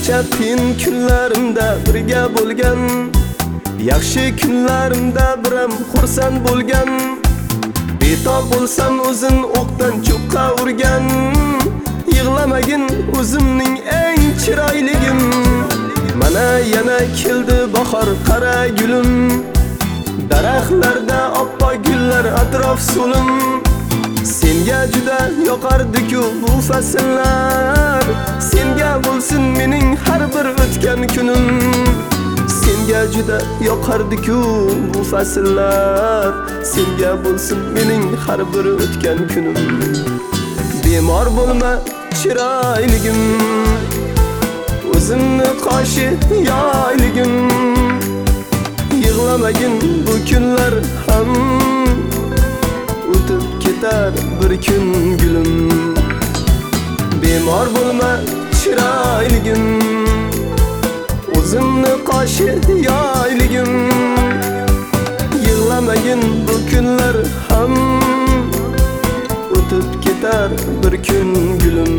Qancha qiyin kunlarimda birga bo'lgan, yaxshi kunlarimda biram xursand bo'lgan. Betob bo'lsam o'zin o'qdan cho'qqa urgan, yig'lamagin o'zimning eng chiroyligim. Mana yana keldi bahor, qara gulim, daraxtlarda oppoq gullar atrof so'lim. Senga juda yoqardi-ku bu fasllar, senga bo'lsin mening har bir o'tgan kunim. Senga juda yoqardi-ku bu fasllar, senga bo'lsin mening har bir o'tgan kunim. Bemor bo'lma chiroyligim, o'zimni qoshi yoyligim. Yig'lamagin bu kunlar ham o'tib ketar bir kun gulim. Bemor bo'lma chiroyligim, o'zimni qoshi yoyligim. Yig'lamagin bu kunlar ham o'tib ketar bir kun gulim.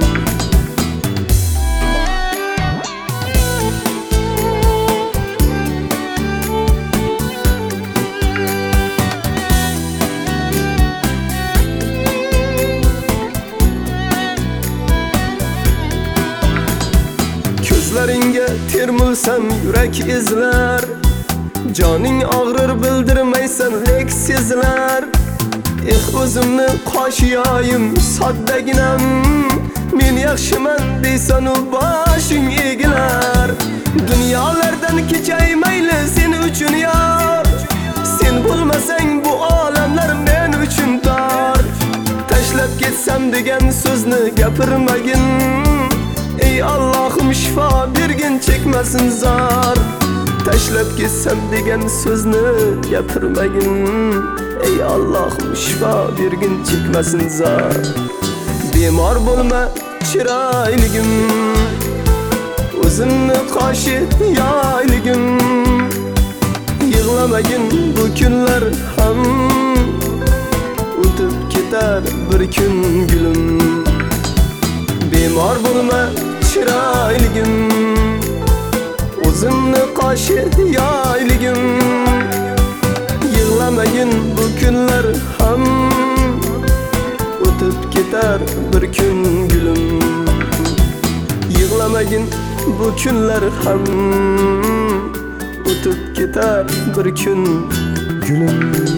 Ko'zlaringga termulsam yurak izlar, joning og'rir bildirmaysan lek sezilar. O'zimni qo'shiyoyim soddaginam, men yaxshiman deysan u boshing egilar. Dunyolardan kechay mayli sen uchun yor, sen bo'lmasang bu olamlar men uchun tor. Tashlab ketsam degan so'zni gapirmagin, ey Allohim shifo bergin chekmasin zor. Tashlab ketsam degan so'zni gapirmagin, ey Allohim shifo bergin chekmasin zor. Bemor bo'lma chiroyligim, o'zimni qoshi yoyligim. Yig'lamagin bu kunlar ham o'tib ketar bir kun gulim. Bemor bo'lma chiroyligim, o'zimni qoshi yoyligim. Yig'lamagin bu kunlar ham o'tib ketar bir kun gulim. Yig'lamagin bu kunlar ham o'tib ketar bir kun gulim.